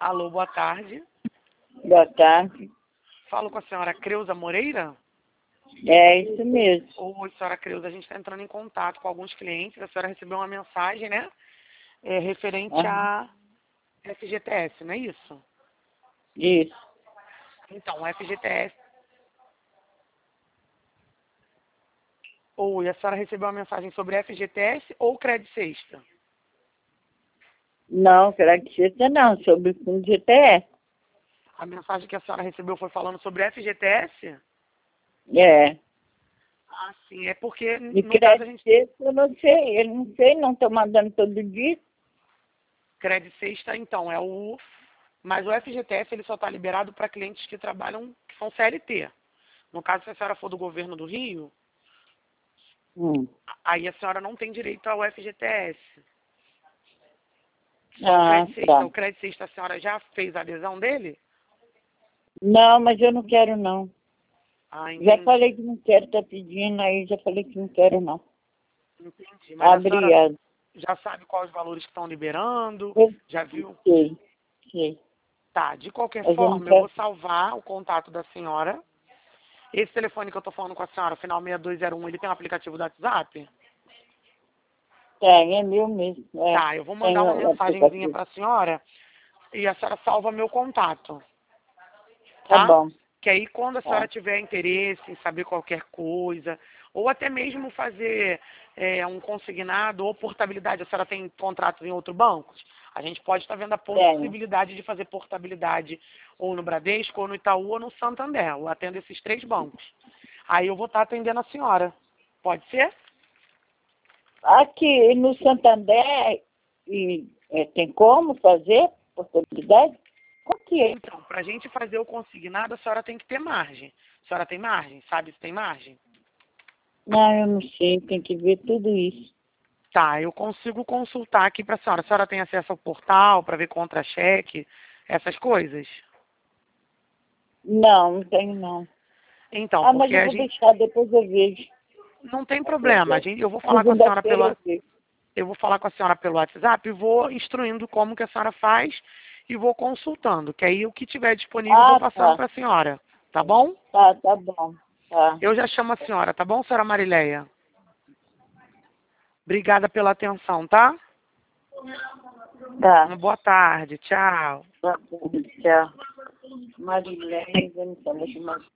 Alô, boa tarde. Boa tarde. Falo com a senhora Creuza Moreira? É isso mesmo. Oi, senhora Creuza, a gente está entrando em contato com alguns clientes. A senhora recebeu uma mensagem, né? Referente Aham. a FGTS, não é isso? Isso. Então, o FGTS... Oi, a senhora recebeu uma mensagem sobre FGTS ou Crédito Sexta? Não, acredita não, sobre o fundo GTE. A mensagem que a senhora recebeu foi falando sobre FGTS? É. Ah, sim. É porque, De no caso, a gente... crédito eu não sei, não estou mandando todo dia. Crédito Sexta, então, é o... Mas o FGTS, ele só está liberado para clientes que trabalham, que são CLT. No caso, se a senhora for do governo do Rio, aí a senhora não tem direito ao FGTS. Só o Ah, Crédito Sexta. tá. O Crédito Sexta, a senhora já fez a adesão dele? Não, mas eu não quero não. Ah, Já entendi. falei que não quero, tá pedindo aí, já falei que não quero não. Entendi. Mas a senhora Obrigada. já sabe quais os valores que estão liberando? Eu Já viu? sei. Tá. De qualquer Mas eu não forma, eu vou quero. salvar o contato da senhora. Esse telefone que eu tô falando com a senhora, final 6201, ele tem um aplicativo do WhatsApp? Tem, é meu mesmo. É, Tá, eu vou tem mandar uma o mensagenzinha aplicativo. para a senhora e a senhora salva meu contato, Tá tá? bom. Que aí quando a senhora Tá. tiver interesse em saber qualquer coisa, ou até mesmo fazer um consignado ou portabilidade, a senhora tem contratos em outros bancos? A gente pode estar vendo a Tenho. possibilidade de fazer portabilidade ou no Bradesco, ou no Itaú, ou no Santander. Eu atendo esses 3 bancos. Aí eu vou estar atendendo a senhora. Pode ser? Aqui no Santander, tem como fazer possibilidade? Qual que é? Então, para a gente fazer o consignado, a senhora tem que ter margem. A senhora tem margem? Sabe se tem margem? Não, eu não sei, tem que ver tudo isso. Tá, eu consigo consultar aqui para a senhora. A senhora tem acesso ao portal para ver contra-cheque, essas coisas? Não, não tenho não. Então, Ah, mas porque eu a vou gente... deixar, depois eu vejo. Não tem problema. Eu vou falar com a senhora Segunda-feira pelo... eu vejo. Eu vou falar com a senhora pelo WhatsApp e vou instruindo como que a senhora faz e vou consultando. Que aí o que tiver disponível eu vou Ah, passando tá. para a senhora. Tá bom? Tá bom. Tá. Eu já chamo a senhora, tá bom, senhora Marileia? Obrigada pela atenção, tá? Tá. Uma boa tarde. Tchau. Tá bom. Tchau. Marilene, eu não sei mais.